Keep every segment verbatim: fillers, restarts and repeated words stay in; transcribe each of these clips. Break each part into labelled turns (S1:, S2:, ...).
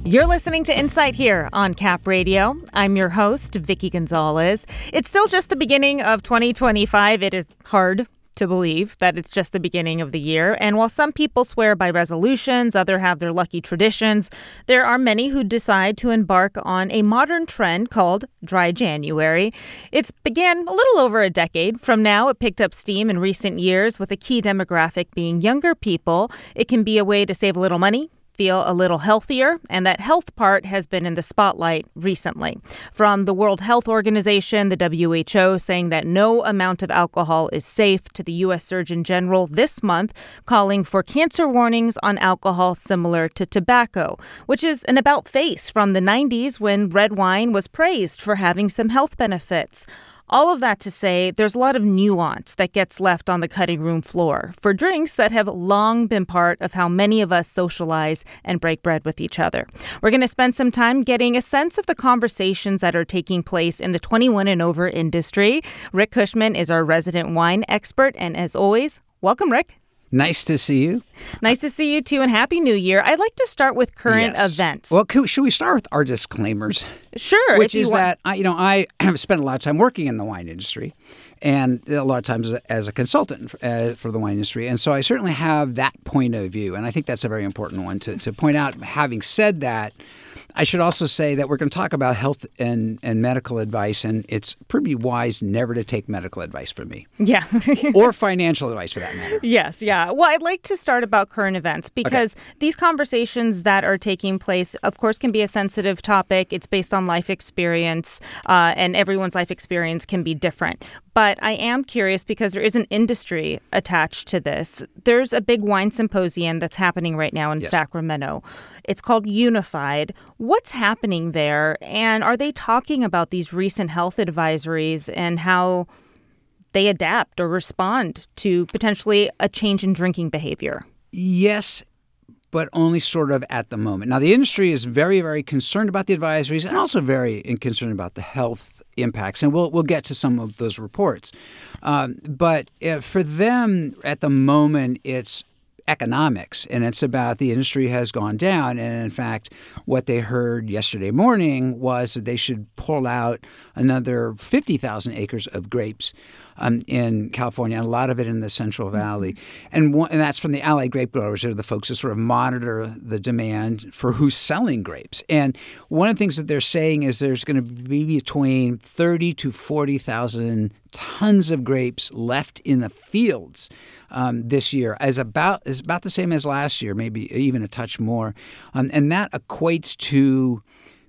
S1: You're listening to Insight here on Cap Radio. I'm your host, Vicky Gonzalez. It's still just the beginning of twenty twenty-five. It is hard to believe that it's just the beginning of the year. And while some people swear by resolutions, others have their lucky traditions, there are many who decide to embark on a modern trend called Dry January. It's began a little over a decade from now. It picked up steam in recent years with a key demographic being younger people. It can be a way to save a little money, feel a little healthier, and that health part has been in the spotlight recently. From the World Health Organization, the W H O saying that no amount of alcohol is safe, to the U S Surgeon General this month calling for cancer warnings on alcohol similar to tobacco, which is an about-face from the nineties when red wine was praised for having some health benefits. All of that to say, there's a lot of nuance that gets left on the cutting room floor for drinks that have long been part of how many of us socialize and break bread with each other. We're going to spend some time getting a sense of the conversations that are taking place in the twenty-one and over industry. Rick Cushman is our resident wine expert, and as always, welcome, Rick.
S2: Nice to see you.
S1: Nice to see you, too, and Happy New Year. I'd like to start with current
S2: yes.
S1: events.
S2: Well, should we start with our disclaimers?
S1: Sure.
S2: Which
S1: if
S2: is
S1: you want.
S2: that, I, you know, I have spent a lot of time working in the wine industry and a lot of times as a consultant uh, for the wine industry. And so I certainly have that point of view. And I think that's a very important one to, to point out. Having said that, I should also say that we're going to talk about health and, and medical advice, and it's pretty wise never to take medical advice from me.
S1: Yeah.
S2: Or financial advice, for that matter.
S1: Yes, yeah. Well, I'd like to start about current events because okay. these conversations that are taking place, of course, can be a sensitive topic. It's based on life experience, uh, and everyone's life experience can be different. But I am curious because there is an industry attached to this. There's a big wine symposium that's happening right now in yes. Sacramento. It's called Unified. What's happening there? And are they talking about these recent health advisories and how they adapt or respond to potentially a change in drinking behavior?
S2: Yes, but only sort of at the moment. Now, the industry is very, very concerned about the advisories and also very concerned about the health impacts, and we'll we'll get to some of those reports. Um, but uh, for them, at the moment, it's economics, and it's about the industry has gone down. And in fact, what they heard yesterday morning was that they should pull out another fifty thousand acres of grapes um, in California, and a lot of it in the Central Valley. Mm-hmm. And, one, and that's from the Allied Grape Growers. They're the folks that sort of monitor the demand for who's selling grapes. And one of the things that they're saying is there's going to be between thirty to forty thousand tons of grapes left in the fields um, this year, as about is about the same as last year, maybe even a touch more, um, and that equates to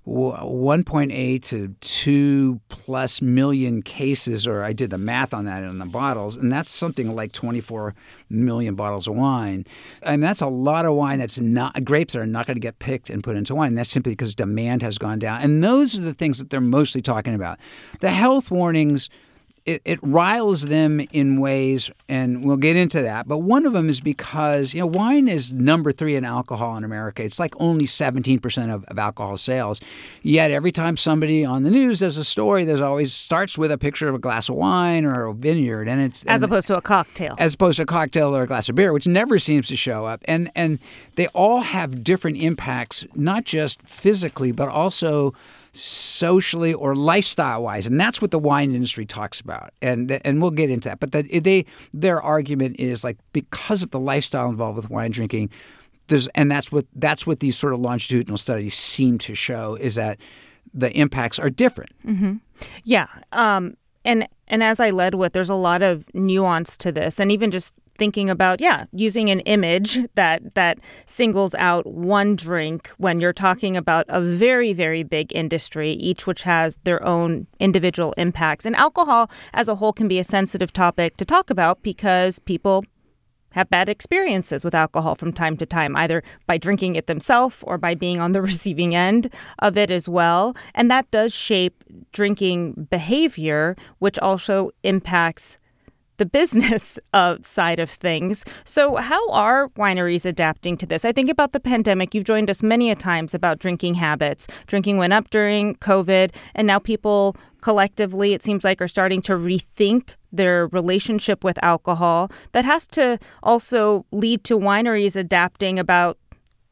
S2: one point eight to two plus million cases, or I did the math on that in the bottles, and that's something like twenty-four million bottles of wine. And that's a lot of wine that's not grapes that are not going to get picked and put into wine. And that's simply because demand has gone down. And those are the things that they're mostly talking about. The health warnings, It, it riles them in ways, and we'll get into that. But one of them is because, you know, wine is number three in alcohol in America. It's like only seventeen percent of, of alcohol sales. Yet every time somebody on the news does a story, there's always starts with a picture of a glass of wine or a vineyard. and it's
S1: As
S2: and,
S1: opposed to a cocktail.
S2: As opposed to a cocktail or a glass of beer, which never seems to show up. And, and they all have different impacts, not just physically, but also socially or lifestyle-wise, and that's what the wine industry talks about, and and we'll get into that. But the, they their argument is like because of the lifestyle involved with wine drinking, there's and that's what that's what these sort of longitudinal studies seem to show is that the impacts are different.
S1: Mm-hmm. Yeah, um, and and as I led with, there's a lot of nuance to this, and even just thinking about, yeah, using an image that that singles out one drink when you're talking about a very, very big industry, each which has their own individual impacts. And alcohol as a whole can be a sensitive topic to talk about because people have bad experiences with alcohol from time to time, either by drinking it themselves or by being on the receiving end of it as well. And that does shape drinking behavior, which also impacts the business uh, side of things. So how are wineries adapting to this? I think about the pandemic. You've joined us many a times about drinking habits. Drinking went up during COVID, and now people collectively, it seems like, are starting to rethink their relationship with alcohol. That has to also lead to wineries adapting about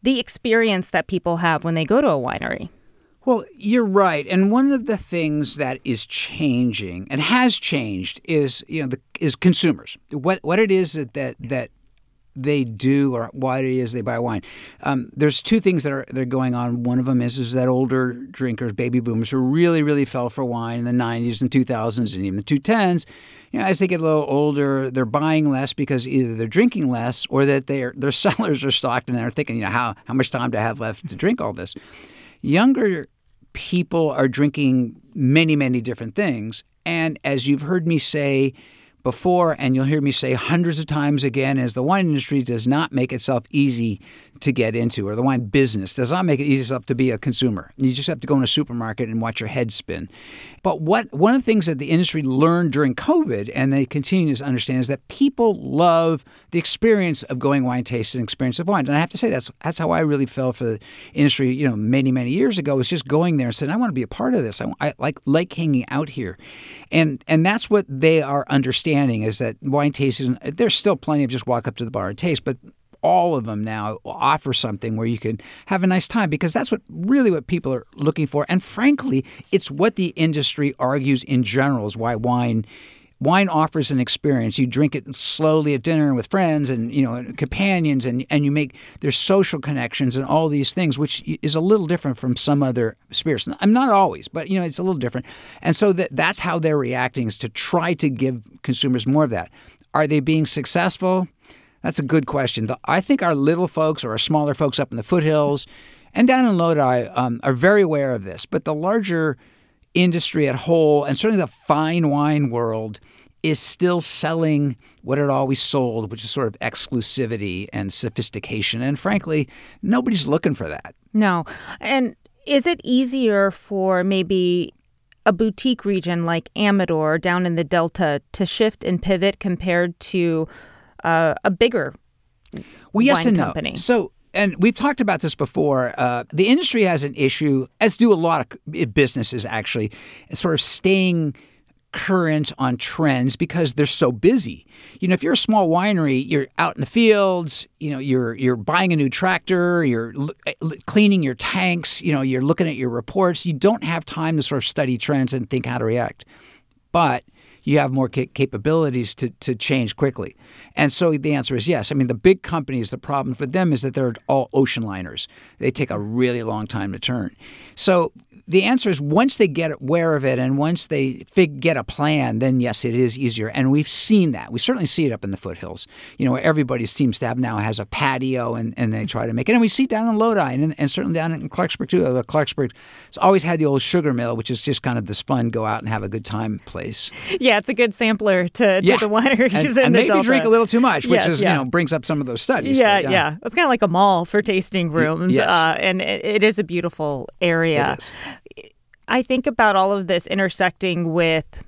S1: the experience that people have when they go to a winery.
S2: Well, you're right. And one of the things that is changing and has changed is, you know, the, is consumers. What what it is that, that that they do or what it is they buy wine. Um, there's two things that are that are going on. One of them is, is that older drinkers, baby boomers, who really, really fell for wine in the nineties and two thousands and even the two tens. You know, as they get a little older, they're buying less because either they're drinking less or that their their cellars are stocked and they're thinking, you know, how, how much time do I have left to drink all this? Younger people are drinking many, many different things. And as you've heard me say before, and you'll hear me say hundreds of times again, is the wine industry does not make itself easy to get into, or the wine business does not make it easy enough to be a consumer. You just have to go in a supermarket and watch your head spin. But what one of the things that the industry learned during COVID, and they continue to understand, is that people love the experience of going wine tasting, experience of wine. And I have to say that's that's how I really fell for the industry, you know, many, many years ago, was just going there and saying, I want to be a part of this. I, I like like hanging out here. And and that's what they are understanding, is that wine tasting, there's still plenty of just walk up to the bar and taste, but all of them now offer something where you can have a nice time, because that's what really what people are looking for. And frankly, it's what the industry argues in general is why wine wine offers an experience. You drink it slowly at dinner with friends and, you know, companions, and, and you make there's social connections and all these things, which is a little different from some other spirits. I'm not always, but, you know, it's a little different. And so that that's how they're reacting, is to try to give consumers more of that. Are they being successful? That's a good question. I think our little folks, or our smaller folks up in the foothills and down in Lodi, um, are very aware of this. But the larger industry at whole, and certainly the fine wine world, is still selling what it always sold, which is sort of exclusivity and sophistication. And frankly, nobody's looking for that.
S1: No. And is it easier for maybe a boutique region like Amador down in the Delta to shift and pivot compared to Uh, a bigger
S2: well, yes
S1: wine
S2: and
S1: company?
S2: No. So, and we've talked about this before. Uh, the industry has an issue, as do a lot of businesses actually, sort of staying current on trends because they're so busy. You know, if you're a small winery, you're out in the fields. You know, you're you're buying a new tractor. You're l- cleaning your tanks. You know, you're looking at your reports. You don't have time to sort of study trends and think how to react. But you have more ca- capabilities to, to change quickly. And so the answer is yes. I mean, the big companies, the problem for them is that they're all ocean liners. They take a really long time to turn. So the answer is once they get aware of it and once they fig- get a plan, then yes, it is easier. And we've seen that. We certainly see it up in the foothills. You know, everybody seems to have now has a patio and, and they try to make it. And we see it down in Lodi and, and certainly down in Clarksburg too. The Clarksburg has always had the old sugar mill, which is just kind of this fun, go out and have a good time place.
S1: Yeah, it's a good sampler to, to
S2: yeah.
S1: the wineries
S2: and,
S1: in
S2: and
S1: the
S2: maybe
S1: Delta.
S2: drink a little too much, which
S1: yes,
S2: is
S1: yeah.
S2: you know brings up some of those studies.
S1: Yeah,
S2: but,
S1: yeah, it's kind of like a mall for tasting rooms.
S2: Yes.
S1: uh, and it, it is a beautiful area.
S2: It is.
S1: I think about all of this intersecting with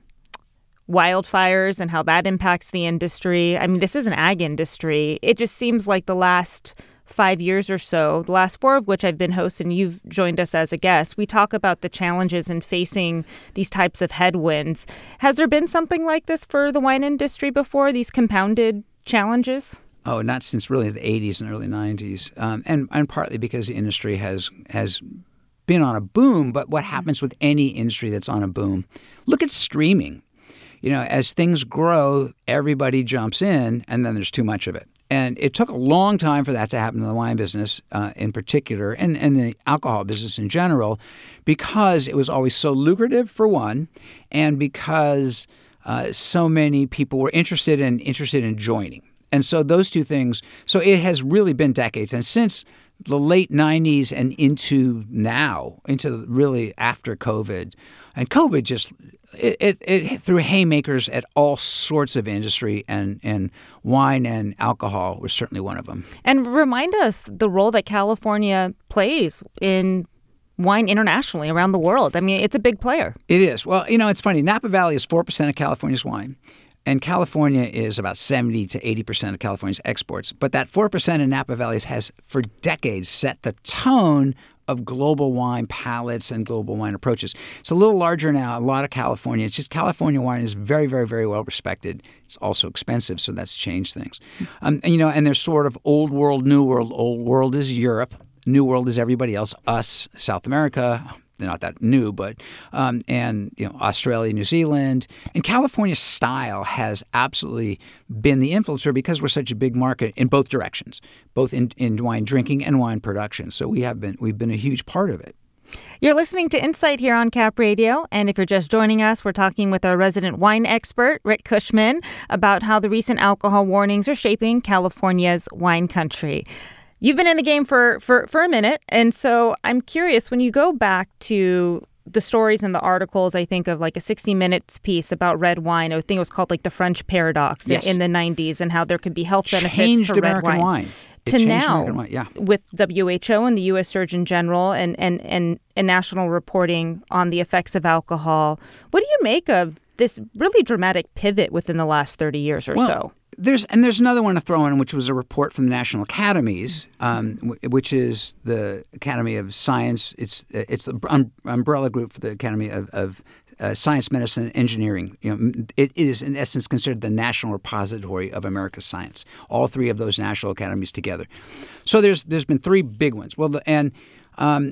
S1: wildfires and how that impacts the industry. I mean, this is an ag industry. It just seems like the last five years or so, the last four of which I've been host and you've joined us as a guest, we talk about the challenges in facing these types of headwinds. Has there been something like this for the wine industry before, these compounded challenges?
S2: Oh, not since really the eighties and early nineties, um, and and partly because the industry has has been on a boom. But what happens with any industry that's on a boom? Look at streaming. You know, as things grow, everybody jumps in, and then there's too much of it. And it took a long time for that to happen in the wine business uh, in particular, and, and the alcohol business in general, because it was always so lucrative, for one, and because uh, so many people were interested in interested in joining. And so those two things, so it has really been decades. And since the late nineties and into now, into really after COVID, and COVID just, it, it, it threw haymakers at all sorts of industry, and, and wine and alcohol was certainly one of them.
S1: And remind us the role that California plays in wine internationally around the world. I mean, it's a big player.
S2: It is. Well, you know, it's funny. Napa Valley is four percent of California's wine. And California is about seventy to eighty percent of California's exports. But that four percent in Napa Valley has, for decades, set the tone of global wine palates and global wine approaches. It's a little larger now, a lot of California. It's just California wine is very, very, very well respected. It's also expensive, so that's changed things. Um, and, you know, and there's sort of old world, new world. Old world is Europe. New World is everybody else, us, South America. They're not that new, but um, and you know Australia, New Zealand, and California style has absolutely been the influencer because we're such a big market in both directions, both in, in wine drinking and wine production. So we have been we've been a huge part of it.
S1: You're listening to Insight here on Cap Radio, and if you're just joining us, we're talking with our resident wine expert, Rick Cushman, about how the recent alcohol warnings are shaping California's wine country. You've been in the game for, for, for a minute, and so I'm curious, when you go back to the stories and the articles, I think of like a sixty minutes piece about red wine. I think it was called like the French paradox
S2: yes.
S1: in the nineties and how there could be health benefits
S2: Changed
S1: to red
S2: American
S1: wine.
S2: wine. It
S1: To now,
S2: wine, yeah.
S1: with W H O and the U S Surgeon General and, and, and, and national reporting on the effects of alcohol, what do you make of this really dramatic pivot within the last thirty years or
S2: well,
S1: so?
S2: There's and there's another one to throw in, which was a report from the National Academies, um, w- which is the Academy of Science. It's it's the um, umbrella group for the Academy of, of uh, Science, Medicine, and Engineering. You know, it, it is in essence considered the national repository of America's science. All three of those national academies together. So there's there's been three big ones. Well, the, and um,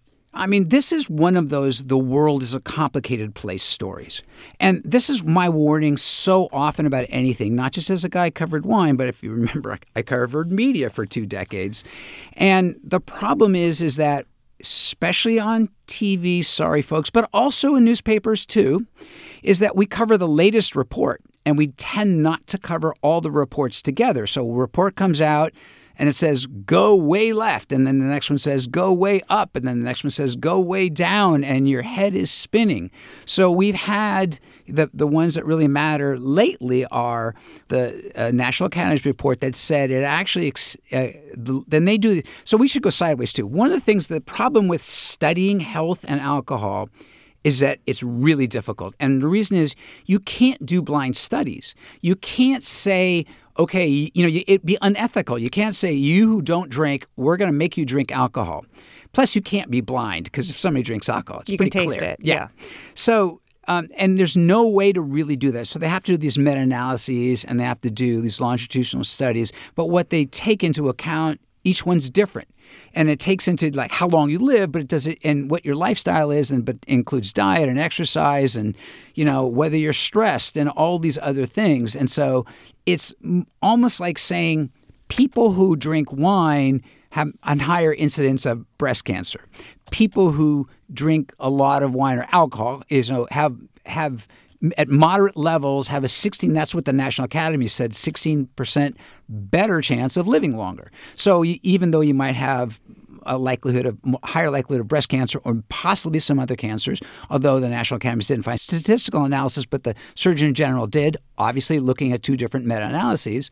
S2: I mean, this is one of those the world is a complicated place stories. And this is my warning so often about anything, not just as a guy who covered wine, but if you remember, I covered media for two decades. And the problem is, is that especially on T V, sorry folks, but also in newspapers too, is that we cover the latest report and we tend not to cover all the reports together. So a report comes out and it says, go way left. And then the next one says, go way up. And then the next one says, go way down. And your head is spinning. So we've had the, the ones that really matter lately are the uh, National Academies report that said it actually, uh, the, then they do. So we should go sideways too. One of the things, the problem with studying health and alcohol is that it's really difficult. And the reason is you can't do blind studies. You can't say, okay, you know, it'd be unethical. You can't say, you who don't drink, we're going to make you drink alcohol. Plus, you can't be blind because if somebody drinks alcohol, it's
S1: you
S2: pretty
S1: can taste
S2: clear.
S1: it. Yeah. yeah.
S2: So, um, and there's no way to really do that. So they have to do these meta-analyses and they have to do these longitudinal studies. But what they take into account, each one's different. And it takes into like how long you live, but it does it and what your lifestyle is, and but includes diet and exercise, and you know whether you're stressed and all these other things. And so it's almost like saying people who drink wine have a higher incidence of breast cancer. People who drink a lot of wine or alcohol is you know have have. at moderate levels have a sixteen, that's what the National Academy said, sixteen percent better chance of living longer. So you, even though you might have a likelihood of higher likelihood of breast cancer or possibly some other cancers, although the National Academies didn't find statistical analysis, but the Surgeon General did, obviously looking at two different meta-analyses.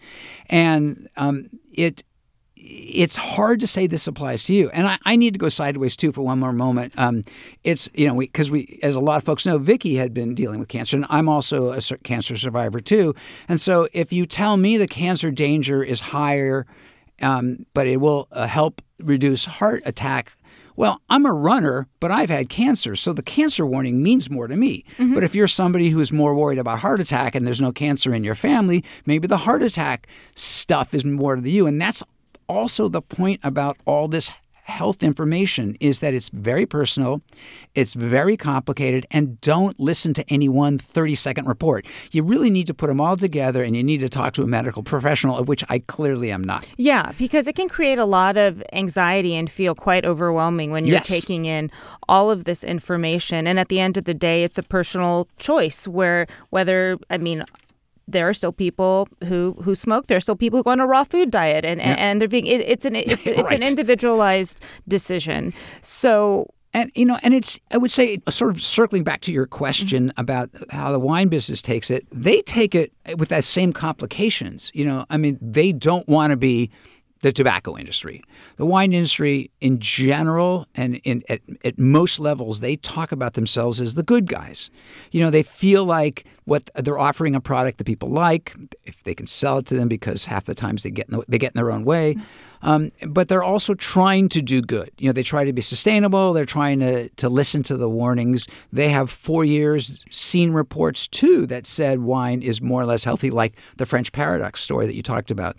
S2: And um, it it's hard to say this applies to you. And I, I need to go sideways, too, for one more moment. Um, it's, you know, because we, we, as a lot of folks know, Vicky had been dealing with cancer, and I'm also a cancer survivor, too. And so if you tell me the cancer danger is higher, um, but it will uh, help reduce heart attack, well, I'm a runner, but I've had cancer, so the cancer warning means more to me. Mm-hmm. But if you're somebody who's more worried about heart attack and there's no cancer in your family, maybe the heart attack stuff is more to you. And that's also the point about all this health information is that it's very personal, it's very complicated, and don't listen to any one thirty-second report. You really need to put them all together, and you need to talk to a medical professional, of which I clearly am not.
S1: Yeah, because it can create a lot of anxiety and feel quite overwhelming when you're
S2: yes.
S1: taking in all of this information. And at the end of the day, it's a personal choice where whether, I mean, there are still people who, who smoke. There are still people who go on a raw food diet, and, yeah. and they're being it, it's an it's, it's right. an individualized decision. So.
S2: And, you know, and it's, I would say, sort of circling back to your question mm-hmm. about how the wine business takes it, they take it with that same complications. You know, I mean, they don't want to be the tobacco industry. The wine industry in general and in at, at most levels, they talk about themselves as the good guys. You know, they feel like what they're offering a product that people like, if they can sell it to them, because half the times they get in the, they get in their own way. Um, but they're also trying to do good. You know, they try to be sustainable. They're trying to, to listen to the warnings. They have for years seen reports, too, that said wine is more or less healthy, like the French paradox story that you talked about.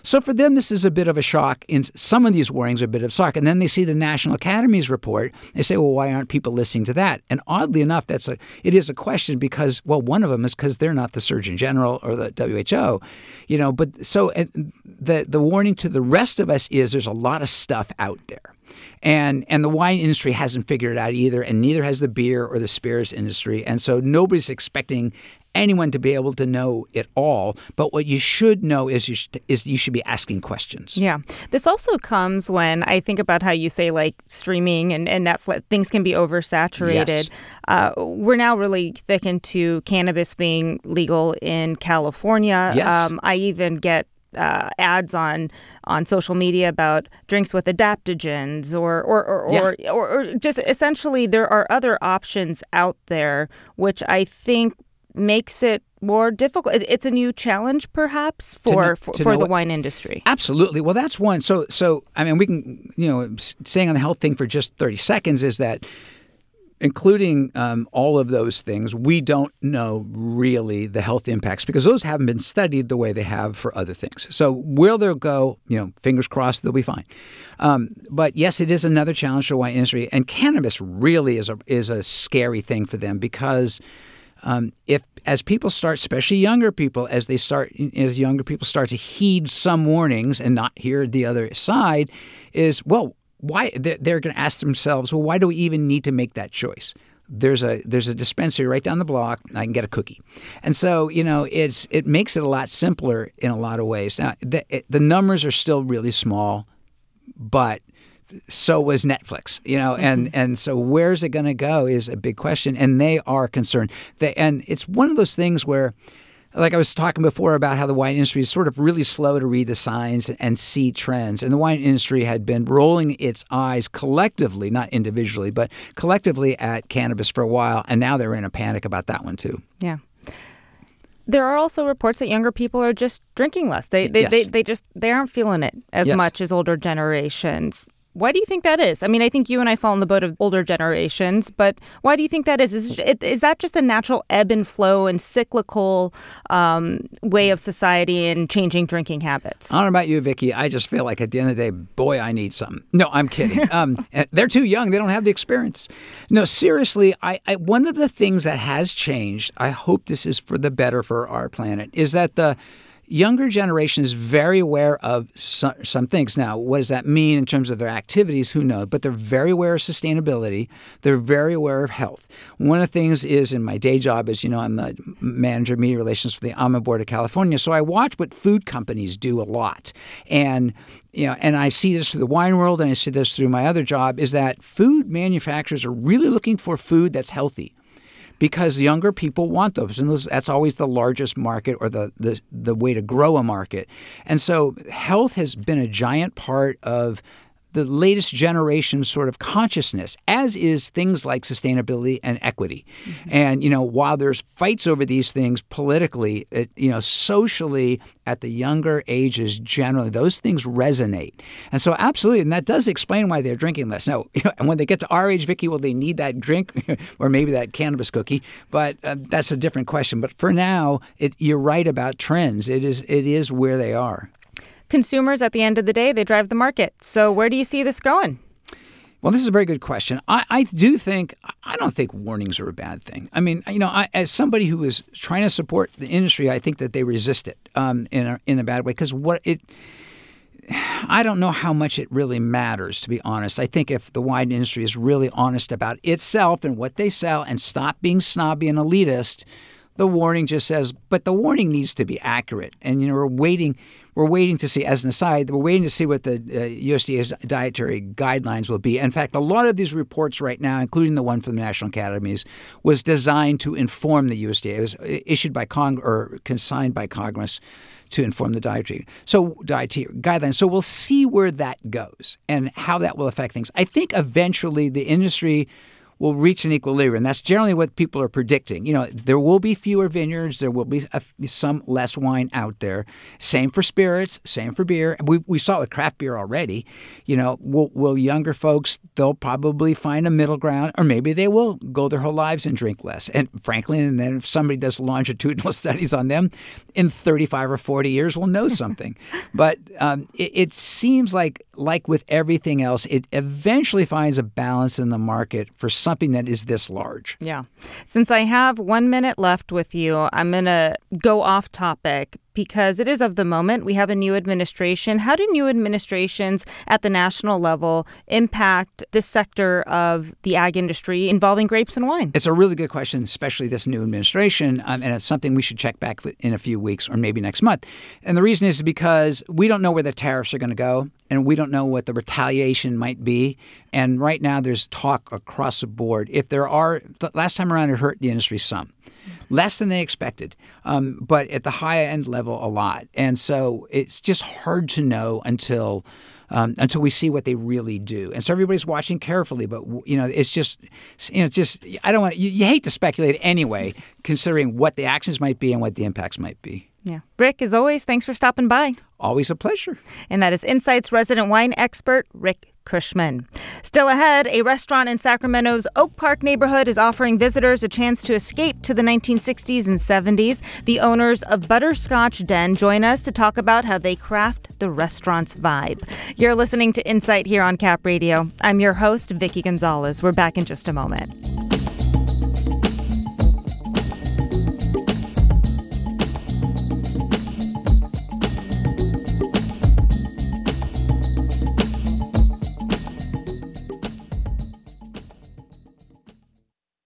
S2: So for them, this is a bit of a shock. In some of these warnings are a bit of a shock. And then they see the National Academy's report. They say, well, why aren't people listening to that? And oddly enough, that's a it is a question because, well, one of them is because they're not the Surgeon General or the W H O. You know, but so the the warning to the rest of us is there's a lot of stuff out there. And and the wine industry hasn't figured it out either, and neither has the beer or the spirits industry. And so nobody's expecting anyone to be able to know it all. But what you should know is you should, is you should be asking questions.
S1: Yeah. This also comes when I think about how you say like streaming and, and Netflix, things can be oversaturated.
S2: Yes.
S1: Uh, we're now really thick into cannabis being legal in California.
S2: Yes.
S1: Um, I even get Uh, ads on on social media about drinks with adaptogens or or or,
S2: yeah.
S1: or, or or just essentially there are other options out there, which I think makes it more difficult. It's a new challenge, perhaps, for
S2: know,
S1: for,
S2: for
S1: the
S2: what,
S1: wine industry.
S2: Absolutely. Well, that's one. So so I mean, we can you know staying on the health thing for just thirty seconds is that. Including um, all of those things, we don't know really the health impacts because those haven't been studied the way they have for other things. So where they'll go, you know, fingers crossed, they'll be fine. Um, but yes, it is another challenge for the wine industry, and cannabis really is a is a scary thing for them because um, if as people start, especially younger people, as they start as younger people start to heed some warnings and not hear the other side, is well. Why they're going to ask themselves, well, why do we even need to make that choice? There's a there's a dispensary right down the block. I can get a cookie, and so you know it's it makes it a lot simpler in a lot of ways. Now the the numbers are still really small, but so was Netflix, you know, and mm-hmm. and so where's it going to go is a big question, and they are concerned. They, and it's one of those things where. Like I was talking before about how the wine industry is sort of really slow to read the signs and see trends. And the wine industry had been rolling its eyes collectively, not individually, but collectively at cannabis for a while. And now they're in a panic about that one, too.
S1: Yeah. There are also reports that younger people are just drinking less. They they,
S2: yes.
S1: they, they just they aren't feeling it as
S2: yes.
S1: much as older generations. Why do you think that is? I mean, I think you and I fall in the boat of older generations, but why do you think that is? Is, is that just a natural ebb and flow and cyclical um, way of society and changing drinking habits?
S2: I don't know about you, Vicki. I just feel like at the end of the day, boy, I need something. No, I'm kidding. um, they're too young. They don't have the experience. No, seriously, I, I one of the things that has changed, I hope this is for the better for our planet, is that the younger generation is very aware of some, some things. Now, what does that mean in terms of their activities? Who knows? But they're very aware of sustainability. They're very aware of health. One of the things is in my day job is, you know, I'm the manager of media relations for the Almond Board of California. So I watch what food companies do a lot. And, you know, and I see this through the wine world and I see this through my other job is that food manufacturers are really looking for food that's healthy. Because younger people want those, and those, that's always the largest market or the, the the way to grow a market. And so health has been a giant part of the latest generation sort of consciousness, as is things like sustainability and equity. Mm-hmm. And, you know, while there's fights over these things politically, it, you know, socially at the younger ages, generally, those things resonate. And so absolutely, and that does explain why they're drinking less. Now, you know, and when they get to our age, Vicki, will they need that drink or maybe that cannabis cookie? But uh, that's a different question. But for now, it, you're right about trends. It is it is where they are.
S1: Consumers, at the end of the day, they drive the market. So where do you see this going?
S2: Well, this is a very good question. I, I do think, I don't think warnings are a bad thing. I mean, you know, I, as somebody who is trying to support the industry, I think that they resist it um, in a, in a bad way because what it, I don't know how much it really matters, to be honest. I think if the wine industry is really honest about itself and what they sell and stop being snobby and elitist, the warning just says, but the warning needs to be accurate. And, you know, we're waiting, we're waiting to see, as an aside, we're waiting to see what the uh, U S D A's dietary guidelines will be. In fact, a lot of these reports right now, including the one from the National Academies, was designed to inform the U S D A. It was issued by Congress or consigned by Congress to inform the dietary so dietary guidelines. So we'll see where that goes and how that will affect things. I think eventually the industry will reach an equilibrium. That's generally what people are predicting. You know, there will be fewer vineyards. There will be a, some less wine out there. Same for spirits. Same for beer. We we saw it with craft beer already. You know, will, will younger folks, they'll probably find a middle ground, or maybe they will go their whole lives and drink less. And frankly, and then if somebody does longitudinal studies on them, in thirty-five or forty years, we'll know something. But um, it, it seems like, like with everything else, it eventually finds a balance in the market for something that is this large.
S1: Yeah. Since I have one minute left with you, I'm going to go off topic because it is of the moment. We have a new administration. How do new administrations at the national level impact this sector of the ag industry involving grapes and wine?
S2: It's a really good question, especially this new administration, um, and it's something we should check back in a few weeks or maybe next month. And the reason is because we don't know where the tariffs are going to go, and we don't know what the retaliation might be. And right now there's talk across the board. If there are, last time around it hurt the industry some. Less than they expected, um, but at the high end level, a lot. And so it's just hard to know until um, until we see what they really do. And so everybody's watching carefully. But you know, it's just you know, it's just I don't want you, you hate to speculate anyway, considering what the actions might be and what the impacts might be.
S1: Yeah, Rick, as always, thanks for stopping by.
S2: Always a pleasure.
S1: And that is Insight's resident wine expert, Rick Cushman. Still ahead, a restaurant in Sacramento's Oak Park neighborhood is offering visitors a chance to escape to the nineteen sixties and seventies. The owners of Butterscotch Den join us to talk about how they craft the restaurant's vibe. You're listening to Insight here on Cap Radio. I'm your host, Vicki Gonzalez. We're back in just a moment.